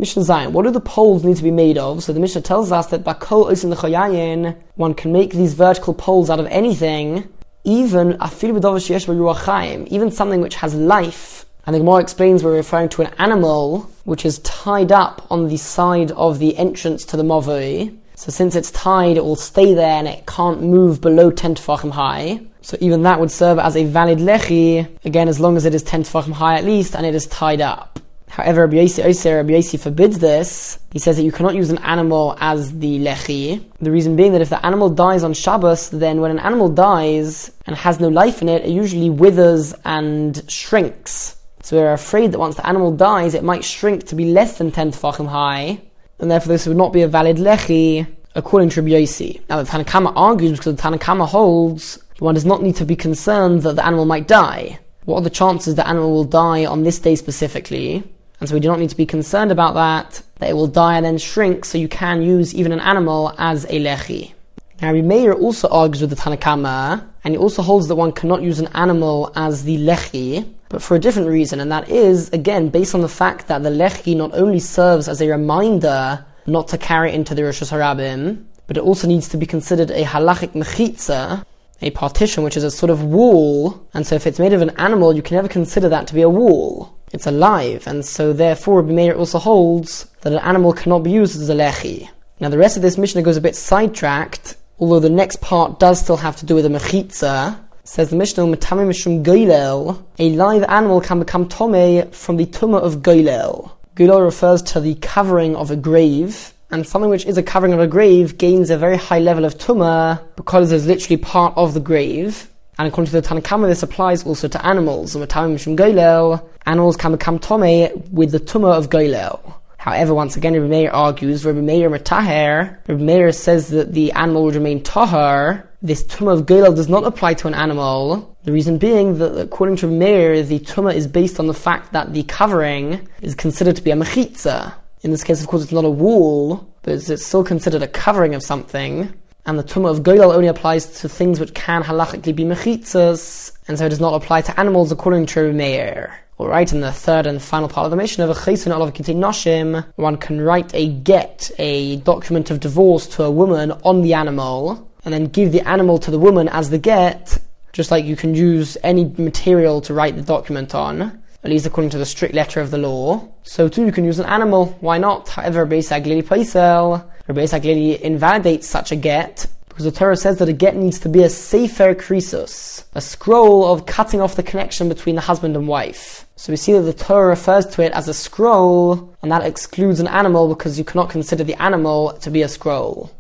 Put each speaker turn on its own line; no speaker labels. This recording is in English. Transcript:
Mishnah Zayin, what do the poles need to be made of? So the Mishnah tells us that Bakol Osin L'Chayayin, one can make these vertical poles out of anything, even Afilu B'Davar Sheyesh Bo Ruach Chaim, even something which has life. And the Gemara explains we're referring to an animal which is tied up on the side of the entrance to the Mavoi. So since it's tied, it will stay there and it can't move below 10 tefachim high. So even that would serve as a valid lechi, again as long as it is 10 tefachim high at least and it is tied up. However, Rabbi Yossi forbids this. He says that you cannot use an animal as the lechi. The reason being that if the animal dies on Shabbos, then when an animal dies and has no life in it, it usually withers and shrinks. So we're afraid that once the animal dies, it might shrink to be less than 10 tefachim high, and therefore this would not be a valid lechi, according to Rabbi Yossi. Now the Tanna Kama argues because the Tanna Kama holds one does not need to be concerned that the animal might die. What are the chances the animal will die on this day specifically? And so we do not need to be concerned about that it will die and then shrink, so you can use even an animal as a lechi. Now Rabbi Meir also argues with the Tanna Kama, and he also holds that one cannot use an animal as the lechi, but for a different reason, and that is, again, based on the fact that the lechi not only serves as a reminder not to carry it into the Rosh Hashanah, but it also needs to be considered a halachic mechitza, a partition which is a sort of wall, and so if it's made of an animal, you can never consider that to be a wall. It's alive, and so therefore Rabbi Meir also holds that an animal cannot be used as a lechi. Now the rest of this Mishnah goes a bit sidetracked, although the next part does still have to do with a mechitza. Says the Mishnah, Metame Mishum Goylel, a live animal can become Tomei from the Tumah of Goylel. Goylel refers to the covering of a grave, and something which is a covering of a grave gains a very high level of Tumah because it is literally part of the grave. And according to the Tanna Kama, this applies also to animals. Metame Mishum Goylel, animals can become Tomei with the Tumah of Goylel. However, once again, Rabbi Meir argues, Rabbi Meir Metaher, Rabbi Meir says that the animal would remain tahar. This Tumah of Goylel does not apply to an animal. The reason being that, according to Rabbi Meir, the Tumah is based on the fact that the covering is considered to be a mechitza. In this case, of course, it's not a wall, but it's still considered a covering of something. And the Tumah of Goylel only applies to things which can halachically be mechitzas, and so it does not apply to animals according to Rabbi Meir. Alright, in the third and final part of the Mishnah, one can write a get, a document of divorce to a woman on the animal, and then give the animal to the woman as the get, just like you can use any material to write the document on, at least according to the strict letter of the law. So too you can use an animal, why not? However, Rabbi Yisrael invalidates such a get, because the Torah says that a get needs to be a sefer krisos, a scroll of cutting off the connection between the husband and wife. So we see that the Torah refers to it as a scroll, and that excludes an animal because you cannot consider the animal to be a scroll.